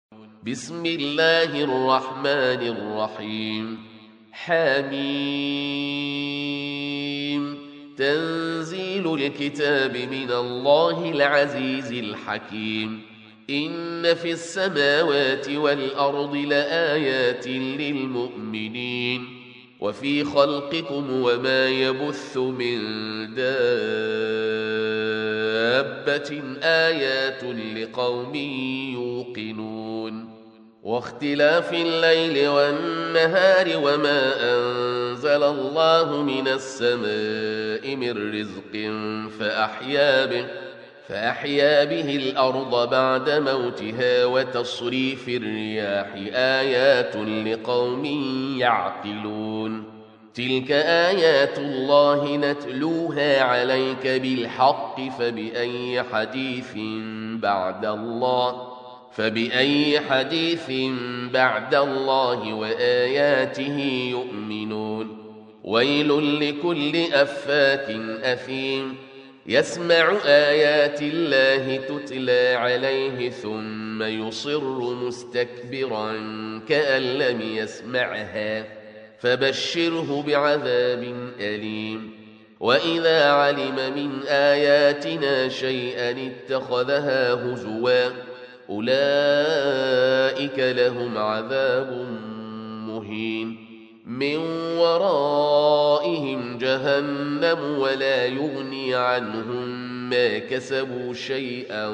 بسم الله الرحمن الرحيم. حميم. تنزيل الكتاب من الله العزيز الحكيم. إن في السماوات والأرض لآيات للمؤمنين وفي خلقكم وما يبث من دابة آيات لقوم يوقنون. واختلاف الليل والنهار وما أنزل الله من السماء من رزق فأحيا به الأرض بعد موتها وتصريف الرياح آيات لقوم يعقلون. تلك آيات الله نتلوها عليك بالحق فبأي حديث بعد الله وآياته يؤمنون. ويل لكل أفاك أثيم يسمع آيات الله تتلى عليه ثم يصر مستكبرا كأن لم يسمعها فبشره بعذاب أليم. وإذا علم من آياتنا شيئا اتخذها هزوا أولئك لهم عذاب مهين من ورائهم جهنم ولا يغني عنهم ما كسبوا شيئا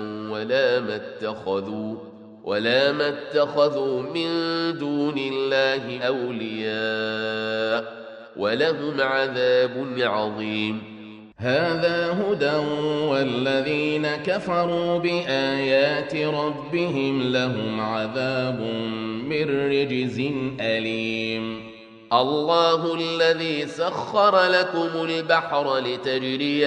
ولا ما اتخذوا من دون الله أولياء ولهم عذاب عظيم. هذا هدى والذين كفروا بآيات ربهم لهم عذاب من رجز أليم. الله الذي سخر لكم البحر لتجري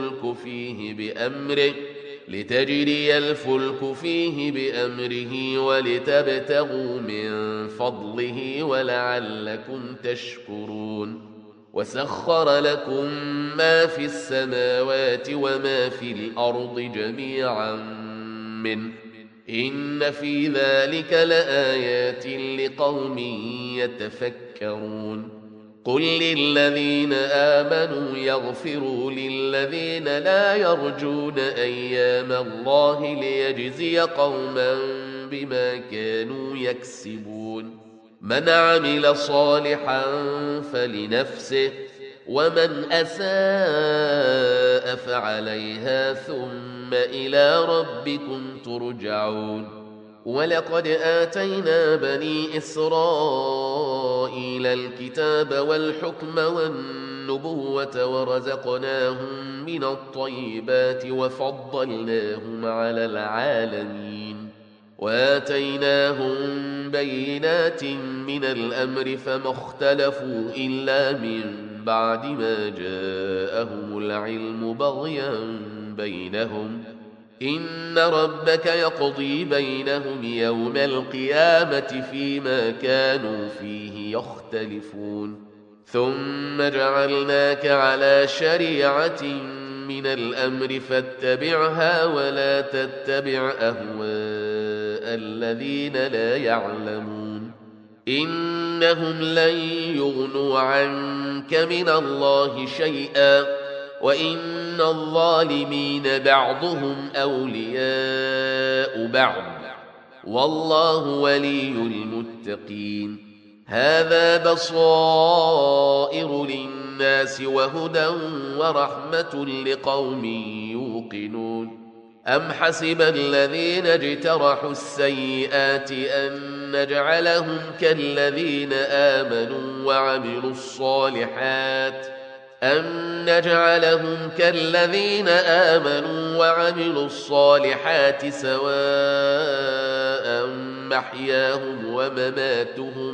الفلك فيه بأمره ولتبتغوا من فضله ولعلكم تشكرون. وسخر لكم ما في السماوات وما في الأرض جميعا منه إن في ذلك لآيات لقوم يتفكرون. قل للذين آمنوا يغفروا للذين لا يرجون أيام الله ليجزي قوما بما كانوا يكسبون. من عمل صالحا فلنفسه ومن أساء فعليها ثم إلى ربكم ترجعون. ولقد آتينا بني إسرائيل الكتاب والحكم والنبوة ورزقناهم من الطيبات وفضلناهم على العالمين وآتيناهم بينات من الأمر فما اختلفوا إلا من بعد ما جاءهم العلم بغيا بينهم إن ربك يقضي بينهم يوم القيامة فيما كانوا فيه يختلفون. ثم جعلناك على شريعة من الأمر فاتبعها ولا تتبع أهواء الذين لا يعلمون إنهم لن يغنوا عنك من الله شيئا وإن الظالمين بعضهم أولياء بعض والله ولي المتقين. هذا بصائر للناس وهدى ورحمة لقوم يوقنون. أم حسب الذين اجترحوا السيئات أن نجعلهم كالذين آمنوا وعملوا الصالحات سواء محياهم ومماتهم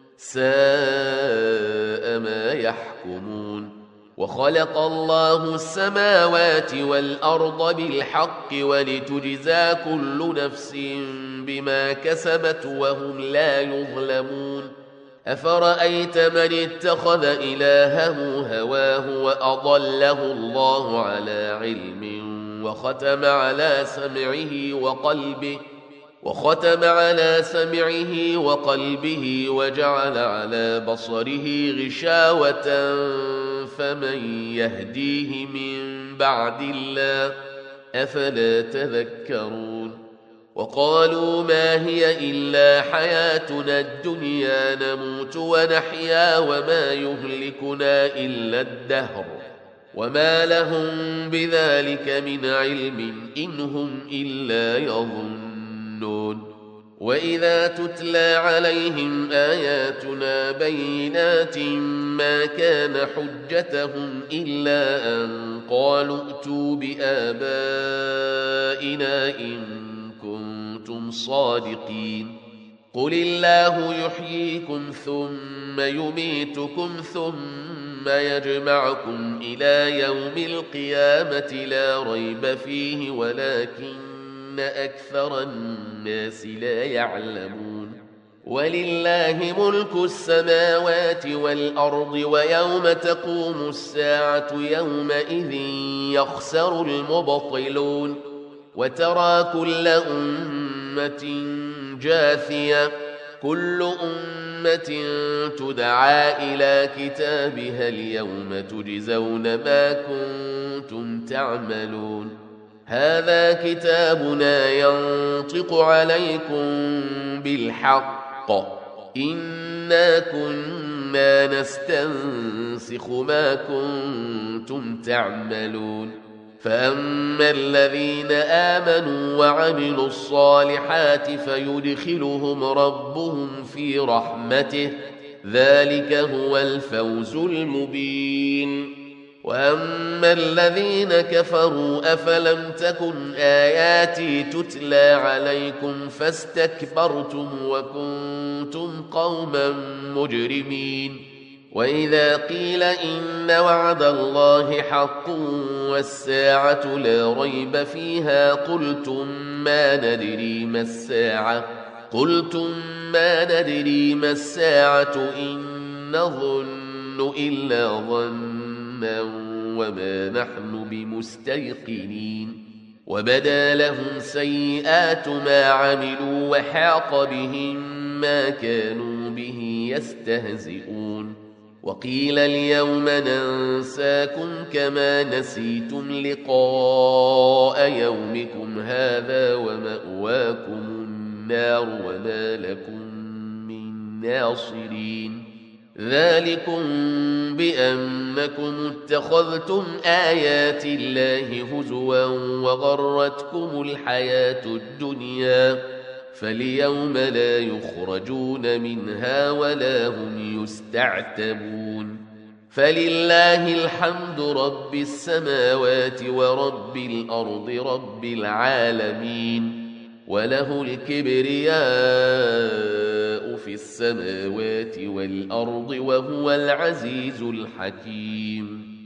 ساء ما يحكمون. وخلق الله السماوات والأرض بالحق ولتجزى كل نفس بما كسبت وهم لا يظلمون. أفرأيت من اتخذ إلهه هواه وأضله الله على علم وختم على سمعه وقلبه وختم على سمعه وقلبه وجعل على بصره غشاوة فمن يهديه من بعد الله أفلا تذكرون وقالوا ما هي إلا حياتنا الدنيا نموت ونحيا وما يهلكنا إلا الدهر وما لهم بذلك من علم إن هم إلا يظنون وإذا تتلى عليهم آياتنا بينات ما كان حجتهم إلا أن قالوا ائتوا بآبائنا إن كنتم صادقين قل الله يحييكم ثم يميتكم ثم يجمعكم إلى يوم القيامة لا ريب فيه ولكن أكثر الناس لا يعلمون ولله ملك السماوات والأرض ويوم تقوم الساعة يومئذ يخسر المبطلون وترى كل أمة جاثية كل أمة تدعى إلى كتابها اليوم تجزون ما كنتم تعملون هذا كتابنا ينطق عليكم بالحق إنا كنا نستنسخ ما كنتم تعملون فأما الذين آمنوا وعملوا الصالحات فيدخلهم ربهم في رحمته ذلك هو الفوز المبين وأما الذين كفروا أفلم تكن آياتي تتلى عليكم فاستكبرتم وكنتم قوما مجرمين وإذا قيل إن وعد الله حق والساعة لا ريب فيها قلتم ما ندري ما الساعة إن نظن إلا ظنا وما نحن بمستيقنين وبدا لهم سيئات ما عملوا وحاق بهم ما كانوا به يستهزئون وقيل اليوم ننساكم كما نسيتم لقاء يومكم هذا ومأواكم النار وما لكم من ناصرين ذلكم بأنكم اتخذتم آيات الله هزوا وغرتكم الحياة الدنيا فاليوم لا يخرجون منها ولا هم يستعتبون فلله الحمد رب السماوات ورب الأرض رب العالمين وله الكبرياء في السماوات والأرض وهو العزيز الحكيم